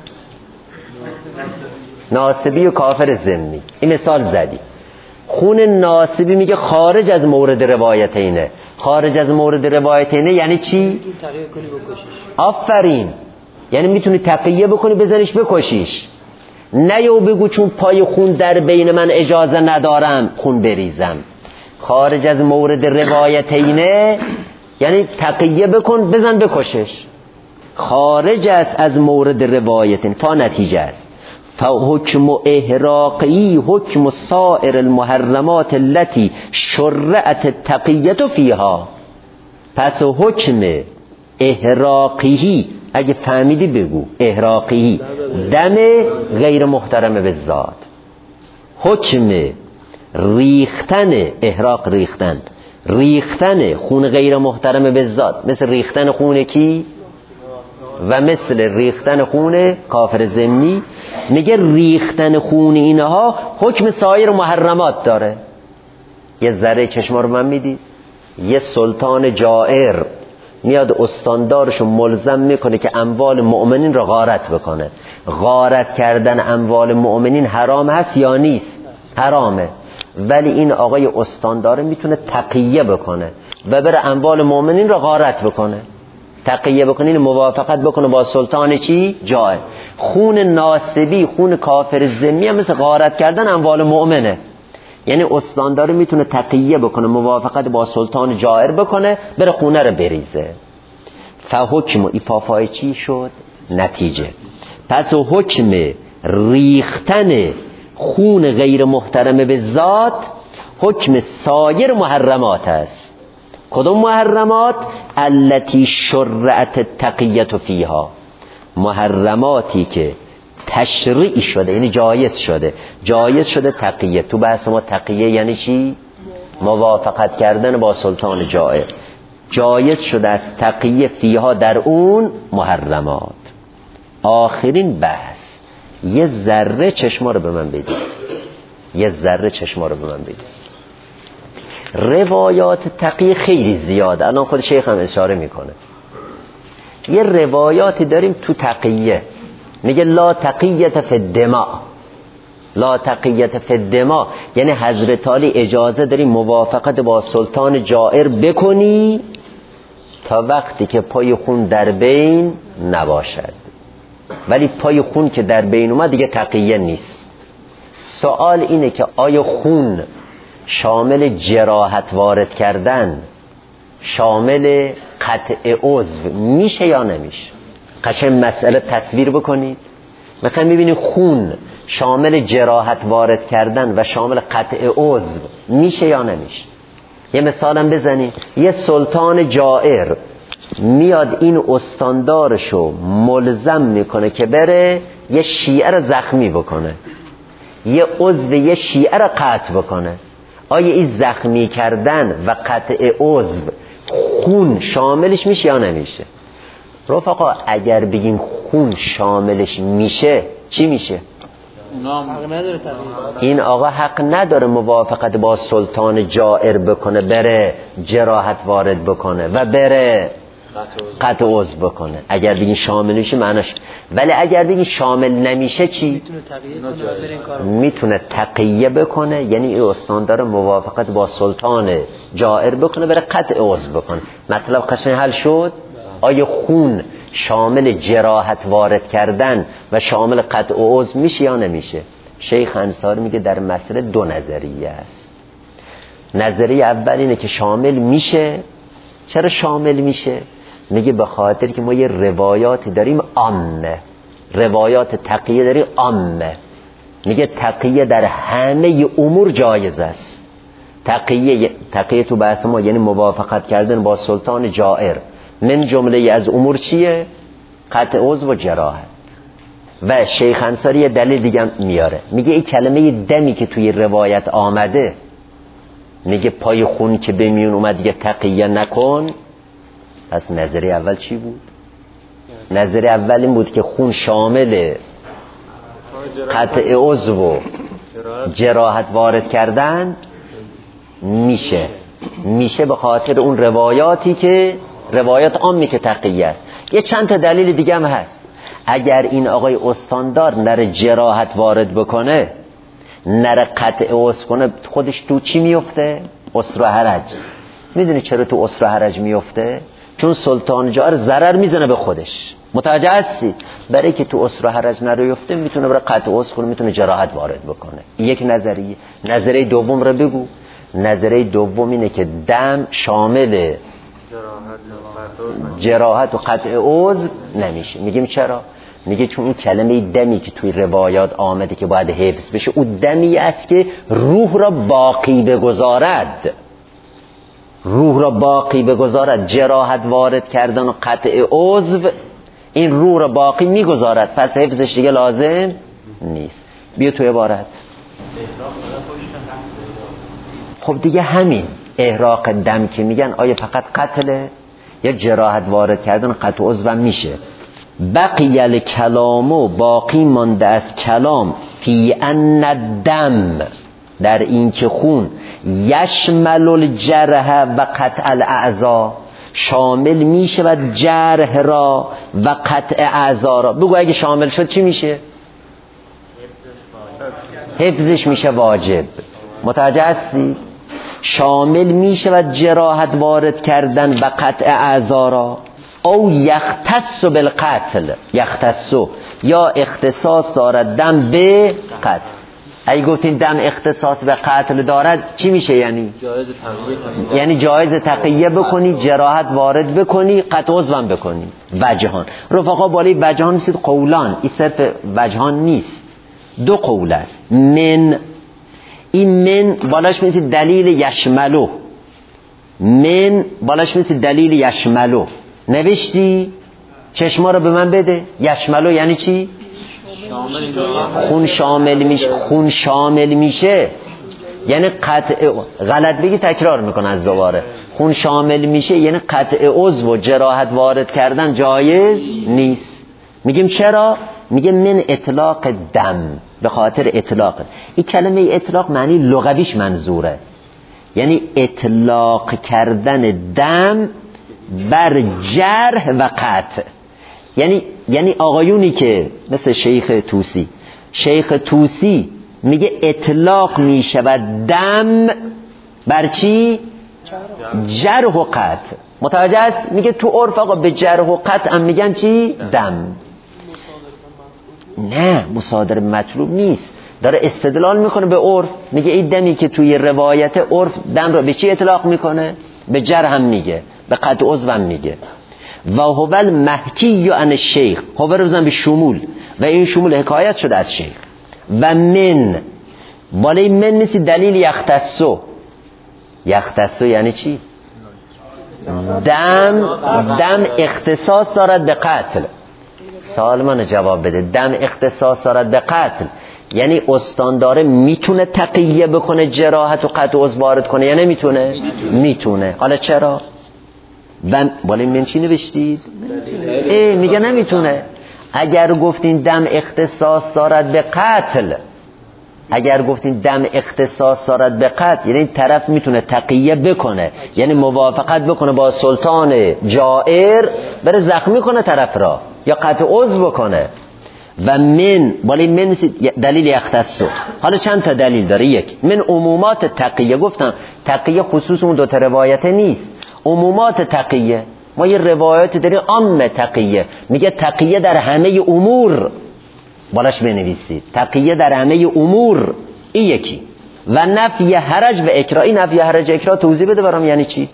ناسبی و کافر ذمی، این مثال زدی. خون ناسبی میگه خارج از مورد روایتینه. خارج از مورد روایتینه یعنی چی؟ آفرین، یعنی میتونی تقیه بکنی بزنیش بکشیش. نه یو بگو چون پای خون در بین من اجازه ندارم خون بریزم. خارج از مورد روایتینه یعنی تقیه بکن بزن بکشش. خارج است از مورد روایتین فا نتیجه است. فحکم احراقی حکم سائر المحرمات التي شرعت التقیه فیها. پس حکم احراقی، اگه فهمیدی بگو احراقی، دم غیر محترم به ذات. حکم ریختن، احراق ریختن، ریختن خون غیر محترم به ذات مثل ریختن خون کی؟ و مثل ریختن خون کافر ذمی. میگه ریختن خون اینها حکم سایر محرمات داره. یه ذره چشما رو من میدید. یه سلطان جائر میاد استاندارشو ملزم میکنه که اموال مؤمنین رو غارت بکنه. غارت کردن اموال مؤمنین حرام هست یا نیست؟ حرامه. ولی این آقای استانداره میتونه تقیه بکنه و بره اموال مؤمنین رو غارت بکنه. تقیه بکنه این موافقت بکنه با سلطان چی؟ جائر. خون ناسبی، خون کافر ذمی هم مثل غارت کردن اموال مؤمنه. یعنی استاندار میتونه تقیه بکنه، موافقت با سلطان جائر بکنه، بره خونه رو بریزه. فحکم ایفافای چی شد؟ نتیجه. پس حکم ریختن خون غیر محترم به ذات حکم سایر محرمات است. کدوم محرمات؟ التي شرعت التقیه فیها، محرماتی که تشریع شده، یعنی جایز شده تقیه. تو بحث ما تقیه یعنی چی؟ موافقت کردن با سلطان جائر. جایز شده از تقیه فیها در اون محرمات. آخرین بحث، یه ذره چشما رو به من بدید، یه ذره چشما رو به من بدید. روایات تقیه خیلی زیاده، الان خود شیخ هم اشاره میکنه. یه روایاتی داریم تو تقیه، میگه لا تقیت فی الدماء، لا تقیت فی الدماء، یعنی حضرت علی اجازه داری موافقت با سلطان جائر بکنی تا وقتی که پای خون در بین نباشد. ولی پای خون که در بین اومد دیگه تقیه نیست. سوال اینه که آیا خون شامل جراحت وارد کردن، شامل قطع عضو میشه یا نمیشه؟ قشنگ مسئله تصویر بکنید. مثلا میبینید خون شامل جراحت وارد کردن و شامل قطع عضو میشه یا نمیشه؟ یه مثالم بزنید. یه سلطان جائر میاد این استاندارشو ملزم میکنه که بره یه شیعه رو زخمی بکنه، یه عضو یه شیعه رو قطع بکنه. آیا این زخمی کردن و قطع عضو خون شاملش میشه یا نمیشه؟ رفقا اگر بگیم خون شاملش میشه چی میشه؟ این آقا حق نداره موافقت با سلطان جائر بکنه، بره جراحت وارد بکنه و بره قطع عضو بکنه. اگر بگیم شامل میشه معناش. ولی اگر بگیم شامل نمیشه چی؟ میتونه تقیه بکنه، یعنی این استاندار موافقت با سلطان جائر بکنه، بره قطع عضو بکنه. مطلب قشنگ حل شد؟ آیا خون شامل جراحت وارد کردن و شامل قطع عضو میشه یا نمیشه؟ شیخ انصاری میگه در مسئله دو نظریه است. نظریه اول اینه که شامل میشه. چرا شامل میشه؟ میگه به خاطر که ما یه روایات داریم عامه، روایات تقیه داریم عامه. میگه تقیه در همه امور جایز است. تقیه تو بحث ما یعنی موافقت کردن با سلطان جائر. من جمله از امور چیه؟ قطع عضو و جراحت. و شیخ انصاری یه دلیل دیگه میاره، میگه این کلمه دمی که توی روایت آمده، میگه پای خون که به میون اومد دیگه تقیه نکن. پس نظریه اول چی بود؟ نظریه اول این بود که خون شامل قطع عضو و جراحت وارد کردن میشه به خاطر اون روایاتی که روایات عامی که تقیه است. یه چند تا دلیل دیگه هم هست. اگر این آقای استاندار نره جراحت وارد بکنه، نره قطع عضو کنه، خودش تو چی میفته؟ اسر و حرج. میدونی چرا تو اسر و حرج میفته؟ چون سلطان جائر ضرر میزنه به خودش. متوجه هستی؟ برای که تو اسر و حرج نیفته میتونه بره قطع عضو کنه، میتونه جراحت وارد بکنه. یک نظریه. نظریه دوم رو بگو. نظریه دوم اینه که دم شامل جراحت و قطع عضو نمیشه. میگیم چرا؟ میگه چون اون کلمه دمی که توی روایات آمده که باید حفظ بشه، اون دمی است که روح را باقی بگذارد. روح را باقی بگذارد. جراحت وارد کردن و قطع عضو این روح را باقی میگذارد، پس حفظش دیگه لازم نیست. بیا توی عبارت. خب دیگه همین احراق دم که میگن آیا فقط قتله یا جراحت وارد کردن قطع عضو میشه؟ بقی الکلام، باقی مانده از کلام، فی ان الدم، در این که خون یشمل الجرح و قطع الاعضا، شامل می شود جرح را و قطع اعضا را. بگو اگه شامل شد چی میشه؟ حفظش میشه واجب. متوجه هستی؟ شامل می شود جراحت وارد کردن و قطع اعضا را، او یختص بالقتل، یختص یا اختصاص دارد دم به قتل. اگه گفتین دم اختصاص به قتل دارد چی میشه؟ یعنی یعنی جایز تقیه بکنی، جراحت وارد بکنی، قطع عضوم بکنی. وجهان رفقا، بالای وجهان نیست، قولان. این صرف وجهان نیست، دو قول است. من، این من بالاش میشه دلیل یشملو، من بالاش میشه دلیل یشملو. نوشتی؟ چشما رو به من بده. یشملو یعنی چی؟ خون شامل میشه. خون شامل میشه یعنی قطع، غلط بگی تکرار میکنه از دوباره. خون شامل میشه یعنی قطع عضو و جراحت وارد کردن جایز نیست. میگیم چرا؟ میگه من اطلاق دم، به خاطر اطلاق. این کلمه اطلاق معنی لغویش منظوره، یعنی اطلاق کردن دم بر جرح و قطع. یعنی آقایونی که مثل شیخ توسی میگه اطلاق میشود دم بر چی؟ جرح و قطع. متوجه است؟ میگه تو عرف آقا به جرح و قطع هم میگن چی؟ دم. نه، مصادر مطلوب نیست، داره استدلال میکنه به عرف. میگه این دمی که توی روایت عرف دم رو به چی اطلاق میکنه؟ به جرح هم میگه، به قطع عضو هم میگه. و هو المحکی عن الشیخ، هو رو بزن به شمول و این شمول حکایت شده از شیخ. و من، بالای من نیست دلیل یختصو. یختصو یعنی چی؟ دم اختصاص دارد به قتل. سوال منو جواب بده. دم اختصاص دارد به قتل یعنی استانداره میتونه تقیه بکنه جراحت و قطع عضو وارد کنه یا نمیتونه؟ میتونه. حالا چرا؟ و بالای من چی نوشتید؟ میگه نمیتونه. اگر گفتین دم اختصاص دارد به قتل، اگر گفتین دم اختصاص دارد به قتل، یعنی این طرف میتونه تقیه بکنه، یعنی موافقت بکنه با سلطان جائر بره زخمی کنه طرف را یا قطع عضو بکنه. و من بالای من دلیل یختصو. حالا چند تا دلیل داره. یک، من عمومات تقیه. گفتم تقیه خصوص اون دو تا روایت نیست، عمومات تقیه. ما یه روایت داریم عام تقیه، میگه تقیه در همه امور، بالاش بنویسید تقیه در همه امور. این یکی. و نفی حرج و اکراه. این نفی حرج اکراه توضیح بده برام یعنی چی؟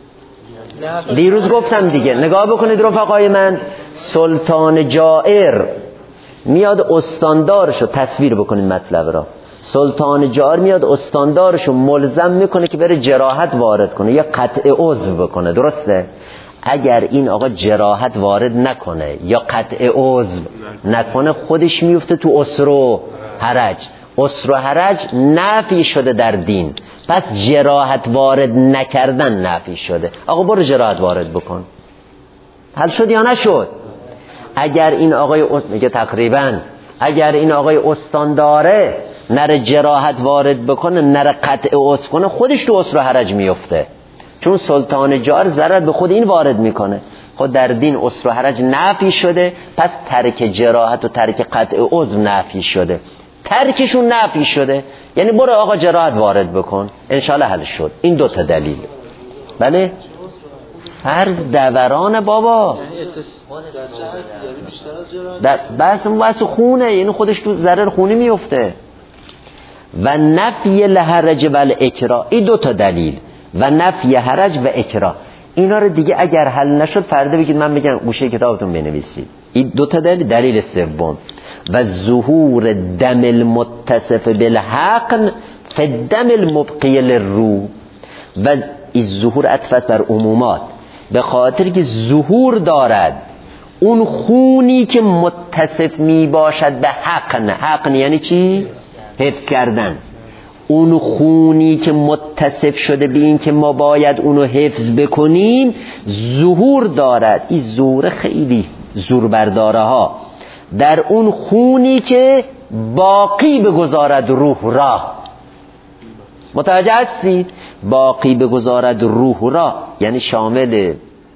دیروز گفتم دیگه. نگاه بکنید رفقای من، سلطان جائر میاد استاندارشو تصویر بکنید مطلب را. سلطان جائر میاد استاندارشو ملزم میکنه که بره جراحت وارد کنه یا قطع عضو بکنه، درسته؟ اگر این آقا جراحت وارد نکنه یا قطع عضو نکنه خودش میفته تو اسر و حرج. اسر و حرج نفی شده در دین، پس جراحت وارد نکردن نفی شده. آقا برو جراحت وارد بکن. حل شد یا نشد؟ اگر این آقای میگه تقریبا اگر این آقای استانداره نره جراحت وارد بکنه، نره قطع عضو کنه، خودش تو اسر و حرج میفته، چون سلطان جار ضرر به خود این وارد میکنه. خود در دین اسر و حرج نفی شده، پس ترک جراحت و ترک قطع عضو نفی شده، ترکشون نفی شده. یعنی برو آقا جراحت وارد بکن، انشالله حل شد. این دو تا دلیل. بله فرض دوران بابا در بحث خونه، یعنی خودش تو ضرر خونی میفته. و نفی الحرج و الاکراه. این دو تا دلیل، و نفی حرج و اکراه. اینا رو دیگه اگر حل نشد فردا بگید من بگم گوشه کتابتون بنویسید. این دو تا دلیل. دلیل سوم، و ظهور دم المتصف بالحقن فالدم المبقی للرو. و این ظهور عطف بر عمومات، به خاطر که ظهور دارد اون خونی که متصف می باشد به حقن. حقن یعنی چی؟ حفظ کردن. اون خونی که متصف شده به این که ما باید اونو حفظ بکنیم ظهور دارد. این ظهور خیلی زور برداره ها در اون خونی که باقی بگذارد روح را. متوجه هستید؟ باقی بگذارد روح را یعنی شامل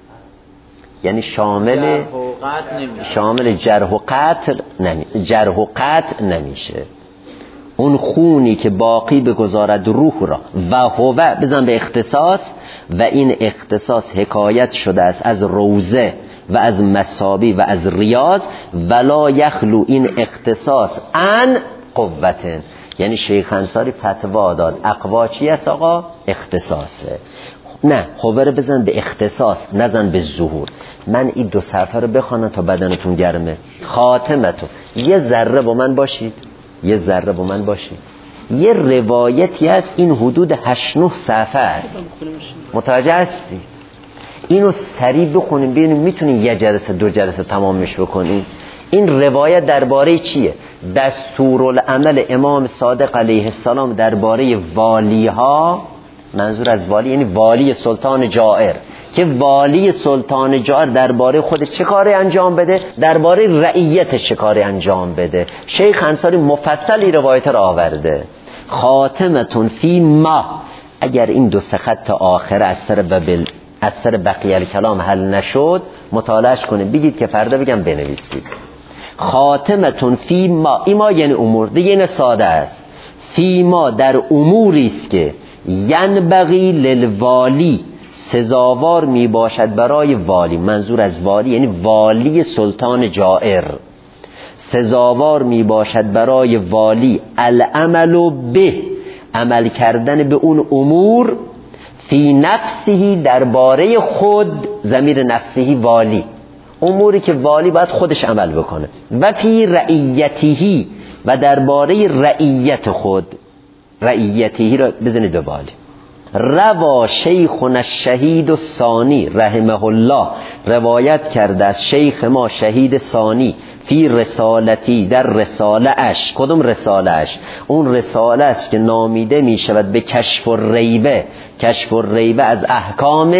جرح و قطع نمیشه. اون خونی که باقی بگذارد روح را و هو بزن به اختصاص و این اختصاص حکایت شده است از روزه و از مسابی و از ریاض ولا یخلو این اختصاص عن قوته. یعنی شیخ انصاری فتوا داد اقوا چی است آقا؟ اختصاصه. نه خبره بزن به اختصاص نزن به ظهور. من این 2 صفحه رو بخوانم تا بدنتون گرمه. خاتمتون یه ذره با من باشید، یه روایتی هست این حدود 8-9 صفحه است. متوجه هستی؟ اینو سریع بخونیم ببینیم میتونین 1 جلسه 2 جلسه تمامش بکنین. این روایت درباره چیه؟ دستورالعمل امام صادق علیه السلام درباره والیها. منظور از والی یعنی والی سلطان جائر، که والی سلطان جائر درباره خودش چه کاری انجام بده، درباره رعیتش چه کاری انجام بده. شیخ انصاری مفصلی روایت را آورده. خاتمتون فی ما، اگر این 2 خط آخر از سر بقیه الکلام حل نشد مطالعهش کنید، بگید که فردا بگم بنویسید. خاتمتون فی ما، ایما یعنی امور دیگه، این ساده است. فی ما در اموری است که ینبغی للوالی سزاوار می باشد برای والی. منظور از والی یعنی والی سلطان جائر. سزاوار می باشد برای والی العمل به، عمل کردن به اون امور، فی نفسهی درباره خود، ضمیر نفسهی والی، اموری که والی باید خودش عمل بکنه، و فی رعیتهی و درباره رعیت خود. رعیتهی را بزنید به بالی. روا شیخنا الشهید الثانی رحمه الله، روایت کرده از شیخ ما شهید ثانی، فی رسالتی در رساله اش. کدوم رساله اش؟ اون رساله است که نامیده می شود به کشف الریبه. کشف الریبه از احکام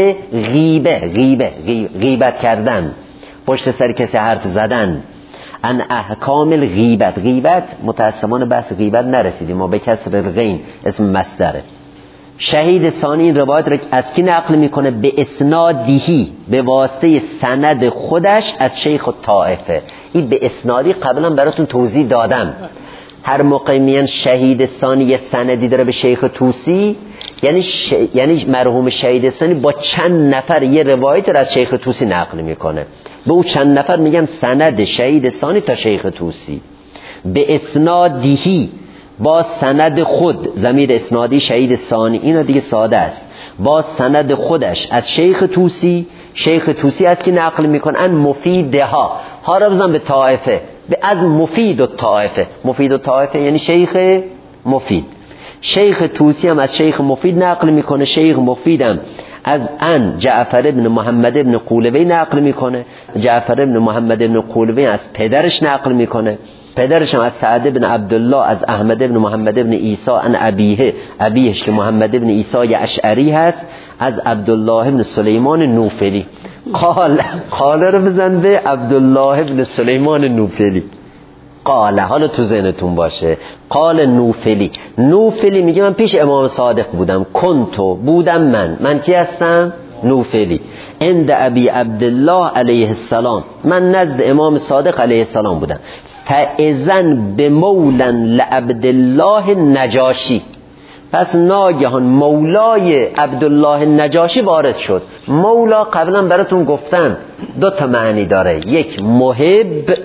غیبت کردن، پشت سر کسی حرف زدن. ان احکام الغیبت، غیبت متاسفانه بحث غیبت نرسیدیم ما، به کسر الغین اسم مصدره. شهید ثانی این روایت را از کی نقل میکنه؟ به اسنادیهی، به واسطه سند خودش از شیخ الطائفه. این به اسنادی قبلا براتون توضیح دادم. هر موقع میان شهید ثانی یه سندی داره به شیخ طوسی، یعنی مرحوم شهید ثانی با چند نفر یه روایت را از شیخ طوسی نقل میکنه. به او چند نفر میگم سند شهید ثانی تا شیخ طوسی. به اسنادیهی با سند خود، ضمیر اسنادی شهید ثانی، اینا دیگه ساده است. با سند خودش از شیخ طوسی. شیخ طوسی از کی نقل میکنه؟ ان مفیدها، ها را بزن به طائفه، به از مفید الطائفه. مفید الطائفه یعنی شیخ مفید. شیخ طوسی هم از شیخ مفید نقل میکنه. شیخ مفیدم از ان جعفر ابن محمد ابن قولوی نقل میکنه. جعفر ابن محمد ابن قولوی از پدرش نقل میکنه. پدرش هم از سعد ابن عبدالله از احمد ابن محمد ابن عیسی ان ابیهش که محمد ابن عیسی اشعری هست از عبدالله ابن سلیمان نوفلی. قال رو بزن به عبدالله ابن سلیمان نوفلی. قال، حالا تو ذهنتون باشه، قال نوفلی میگه من پیش امام صادق بودم. کنتو بودم من کی هستم؟ نوفلی. عند ابی عبدالله علیه السلام، من نزد امام صادق علیه السلام بودم. فاذن بمولن لعبدالله نجاشی، پس ناگهان مولای عبدالله نجاشی وارد شد. مولا قبلا براتون گفتم 2 معنی داره، یک محب،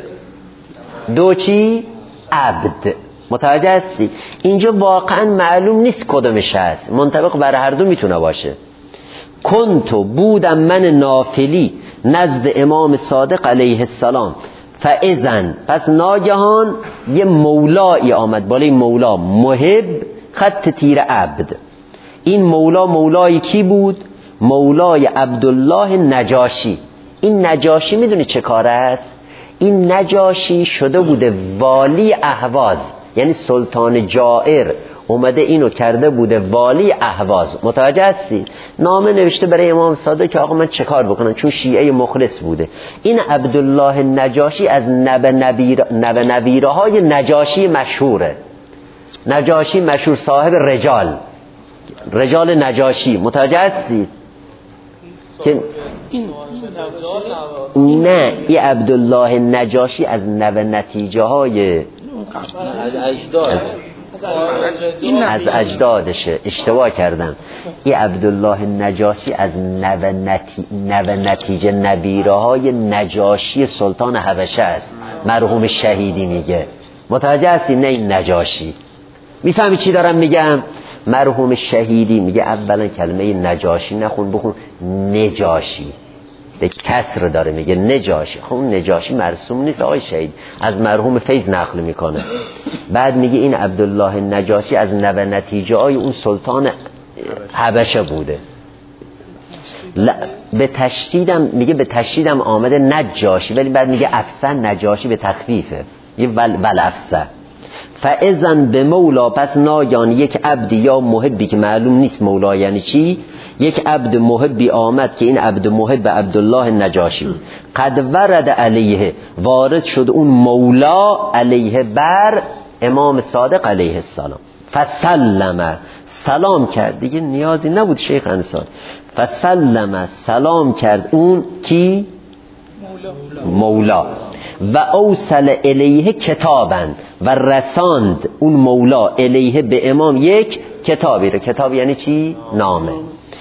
2 چی؟ عبد. متوجه هستی؟ اینجا واقعا معلوم نیست کدومش هست، منطبق بر هر دو میتونه باشه. کنتو بودم من نافلی نزد امام صادق علیه السلام. فاذن، پس ناگهان یه مولایی آمد بالای مولا، محب خط تیر عبد. این مولای کی بود؟ مولای عبدالله نجاشی. این نجاشی میدونی چه کاره است؟ این نجاشی شده بوده والی اهواز، یعنی سلطان جائر اومده اینو کرده بوده والی اهواز. متوجه هستی؟ نامه نوشته برای امام صادق که آقا من چه کار بکنم، چون شیعه مخلص بوده. این عبدالله نجاشی از نبنبیره های نجاشی مشهوره. نجاشی مشهور صاحب رجال، رجال نجاشی متوجه هستید که نه این عبدالله نجاشی از نوع نتیجه های از اجدادشه. اشتباه کردم. این عبدالله نجاشی از نوع نتیجه نبیره های نجاشی سلطان حبشه است. مرحوم شهیدی میگه. متوجه هستی؟ نه این نجاشی. میفهمی چی دارم میگم؟ مرحوم شهیدی میگه اولا کلمه نجاشی نخون، بخون نجاشی. به کسر داره میگه نجاشی. خب اون نجاشی مرسوم نیست آقای شهید، از مرحوم فیض نقل میکنه. بعد میگه این عبدالله نجاشی از نوع نتیجه های اون سلطان حبشه بوده. به تشدیدم میگه، به تشدیدم آمده نجاشی، ولی بعد میگه افسن نجاشی به تخفیفه، یه ول افسن. فاذن به مولا، پس ناگان یک عبد یا محبی که معلوم نیست مولا یعنی چی، یک عبد محبی آمد که این عبد محب عبدالله نجاشی بود. قد ورد علیه، وارد شد اون مولا علیه بر امام صادق علیه السلام. فسلم، سلام کرد، دیگه نیازی نبود شیخ انصار. فسلم، سلام کرد اون کی؟ مولا. و اوصل الیه کتابن، و رساند اون مولا الیه به امام یک کتابی رو. کتاب یعنی چی؟ نامه.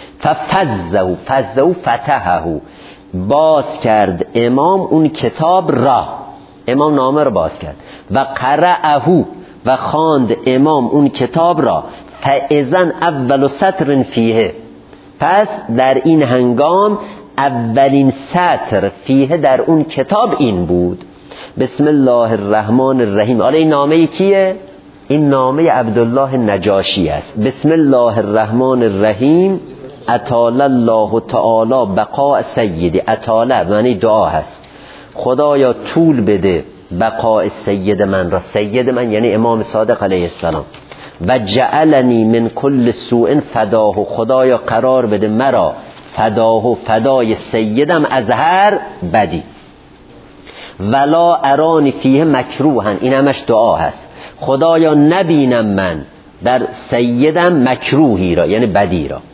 ففزه فتحه، باز کرد امام اون کتاب را. امام نامه رو باز کرد. و قرأه، و خواند امام اون کتاب را. فاذن اول سطر فیه، پس در این هنگام اولین سطر فیه در اون کتاب این بود: بسم الله الرحمن الرحیم. حالا این نامه کیه؟ این نامه عبدالله نجاشی است. بسم الله الرحمن الرحیم، اطال الله تعالی بقاء سیدی. اطاله معنی دعا هست، خدایا طول بده بقاء سید من را. سید من یعنی امام صادق علیه السلام. و جعلنی من کل سوء فداه، خدایا قرار بده مرا فداه، فدای سیدم از هر بدی. ولا ارانی فیه مکروهن، این همش دعا هست. خدایا نبینم من در سیدم مکروهی را، یعنی بدی را.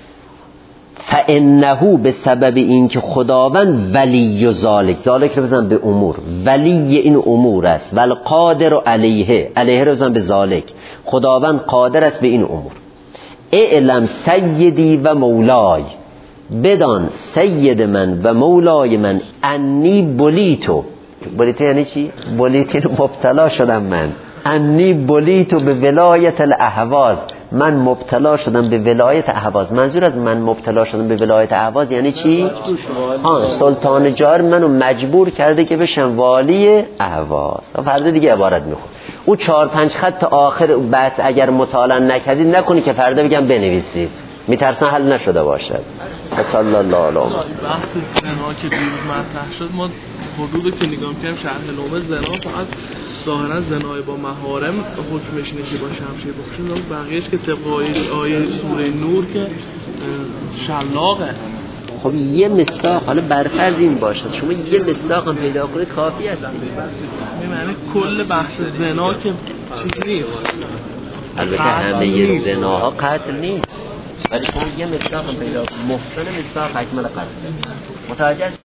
فانه، به سبب این که خداوند ولی ذالک، ذالک رو بزن به امور، ولی این امور است. والقادر علیه، علیه رو بزن به ذالک، خداوند قادر است به این امور. اعلم سیدی و مولای، بدان سید من و مولای من، انی بلیتو. بلیتو یعنی چی؟ بلیتو مبتلا شدم من. انی بلیتو به ولایت الاهواز، من مبتلا شدم به ولایت اهواز. منظور از من مبتلا شدم به ولایت اهواز یعنی چی؟ سلطان جار منو مجبور کرده که بشم والی اهواز. فردا دیگه عبارت میخون. او 4-5 خط آخر بس اگر مطالعه نکردید نکنی که فردا بگم بنویسید، میترسن حل نشده باشد. صلی الله علیه و بحث زنا که دیروز مطرح شد، ما حدود که نگاه می‌کردیم شرح نامه زنا فقط ظاهرا زنای با محارم حکمش اینه که با شمشیر بکشن، بقیه‌اش که طبق آیه سوره نور که شلاقه. خب یه مصداق، حالا برفرض این باشد شما یه مصداق هم پیدا کنید کافی است. یعنی کل بحث زنا که چیز نیست. البته همه زناها قتل نیست، ولی شما یه مصداق هم پیدا کنید. محسن مصداق اکمل قتل. متوجه